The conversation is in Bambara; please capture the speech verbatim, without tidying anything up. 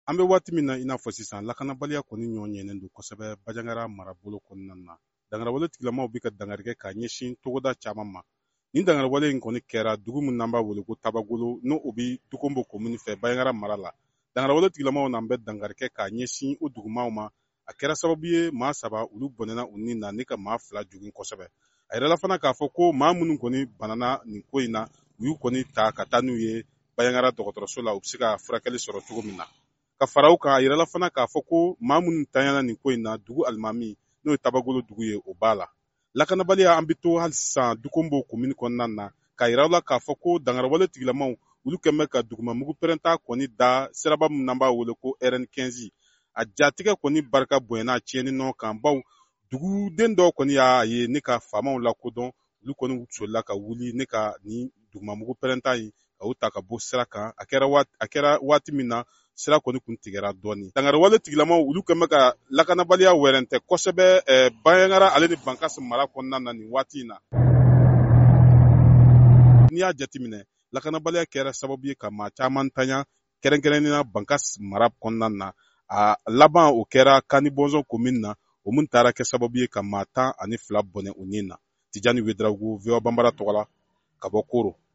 An bɛ waati min na i n'a fɔ sisan lakanabaliya kɔni ɲɔ ɲɛnen don kosɛbɛ Bajangara marabolo kɔnɔna na. Dangarawale tigilamaw bɛ ka dangari kɛ ka ɲɛsin togoda caman ma. Nin dangarawale in kɔni kɛra dugu min n'an b'a wele ko Tabagolo n'o o bɛ Tokonbo komini fɛ Bajangara mara la. Dangarawale tigilamaw n'an bɛ dangari kɛ ka ɲɛsin o dugumaw ma. A kɛra sababu ye maa saba olu bɔnɛna u ni na ni ka maa fila jogin kosɛbɛ. A yirala fana k'a fɔ ko maa minnu kɔni banana nin ko in na u y'u kɔni ta ka taa n'u ye Bajangara dɔgɔtɔrɔso la u bɛ se ka furakɛli sɔrɔ cogo min na. Ka fara u kan a yirala fana k'a fɔ ko maa minnu tanyana nin ko in na dugu alimami n'o ye Tabagolo dugu ye o b'a la. Lakanabaliya an bɛ to hali sisan Dukonbo komini kɔnɔna na k'a yira la k'a fɔ ko dangarawale tigilamaw olu kɛn bɛ ka dugumamugu pɛrɛnta kɔni da siraba min n'an b'a wele ko R N quinze a jatigɛ kɔni barika bonyana tiɲɛni nɔ kan baw duguden dɔw kɔni y'a ye ne ka faamaw lakodɔn olu kɔni solila ka wuli ne ka nin dugumamugu pɛrɛnta in ka u ta ka bɔ sira kan a kɛra waati, a kɛra waati min na sira kɔni kun tigɛra dɔɔni. Dangarawale tigilamaw olu kɛn bɛ ka lakanabaliya wɛrɛntɛ kosɛbɛ eh, Bajangara ale ni Bankasi mara kɔnɔna na nin waati in na. N'i y'a jateminɛ lakanabaliya kɛra sababu ye ka maa caman tanya kɛrɛnkɛrɛnnenya Bankasi mara kɔnɔna na. A laban o kɛra Kani Bɔnzɔn komini na o mun taara kɛ sababu ye ka maa tan ani fila bɔnɛ o ni na. Tijani Wederawogo, V O A Banbara tɔgɔ la ka bɔ Koro.